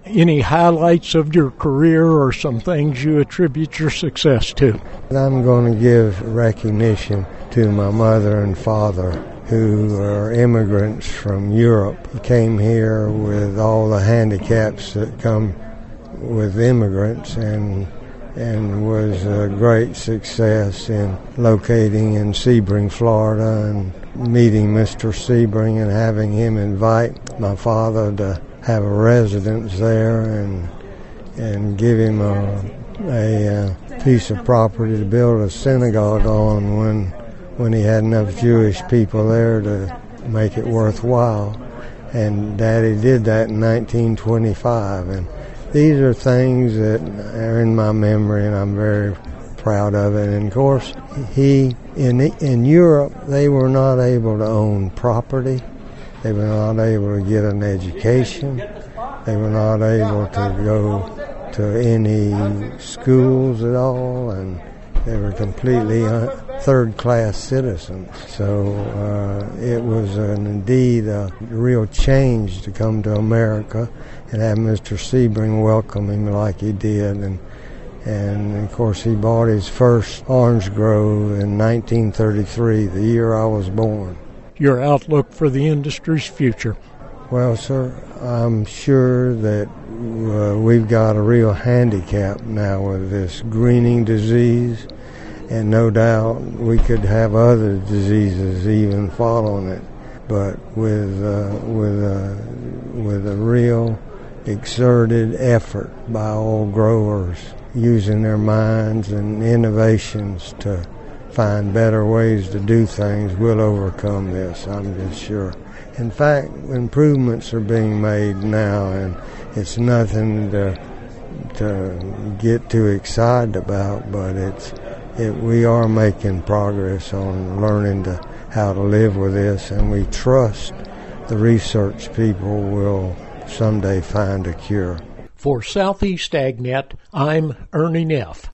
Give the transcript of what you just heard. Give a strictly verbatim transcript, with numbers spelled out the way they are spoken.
Any highlights of your career or some things you attribute your success to? I'm going to give recognition to my mother and father, who are immigrants from Europe, came here with all the handicaps that come with immigrants, and and was a great success in locating in Sebring, Florida, and meeting Mister Sebring and having him invite my father to have a residence there and and give him a, a, a piece of property to build a synagogue on when when he had enough Jewish people there to make it worthwhile. And Daddy did that in nineteen twenty-five. And these are things that are in my memory, and I'm very proud of it. And of course, he in in Europe, they were not able to own property. They were not able to get an education. They were not able to go to any schools at all, and they were completely third-class citizens. So uh, it was an, indeed a real change to come to America and have Mister Sebring welcome him like he did. And, and of course, he bought his first orange grove in nineteen thirty-three, the year I was born. Your outlook for the industry's future? Well, sir, I'm sure that uh, we've got a real handicap now with this greening disease, and no doubt we could have other diseases even following it. But with uh, with uh, with a real exerted effort by all growers using their minds and innovations to find better ways to do things, we'll overcome this, I'm just sure. In fact, improvements are being made now, and it's nothing to to get too excited about, but it's it, we are making progress on learning to how to live with this, and we trust the research people will someday find a cure. For Southeast AgNet, I'm Ernie Neff.